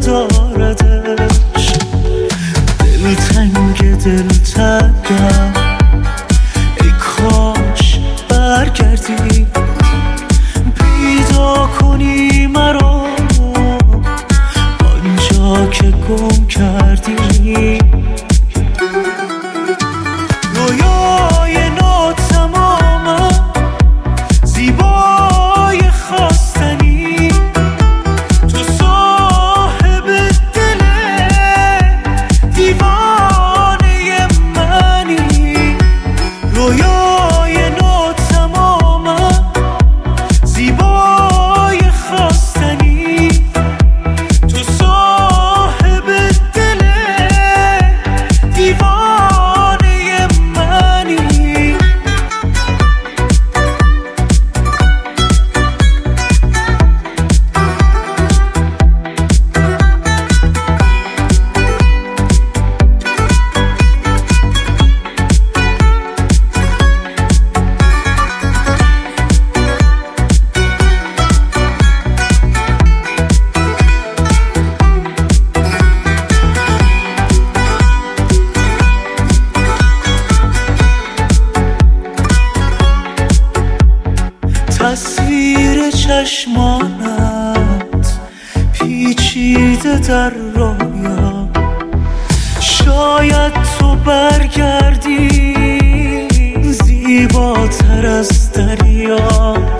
نداردش. دلتنگم ای کاش برگردی پیدا کنی مرا آنجا که گم کردی. رویای ناتمامم زیبای خواستنی تو صاحب دل دیوانه منی. رویای ناتمامم زیبای خواستنی تو صاحب دل دیوانه منی. تصویر چشمانت پیچیده در رویا، شاید تو برگردی زیباتر از دریا.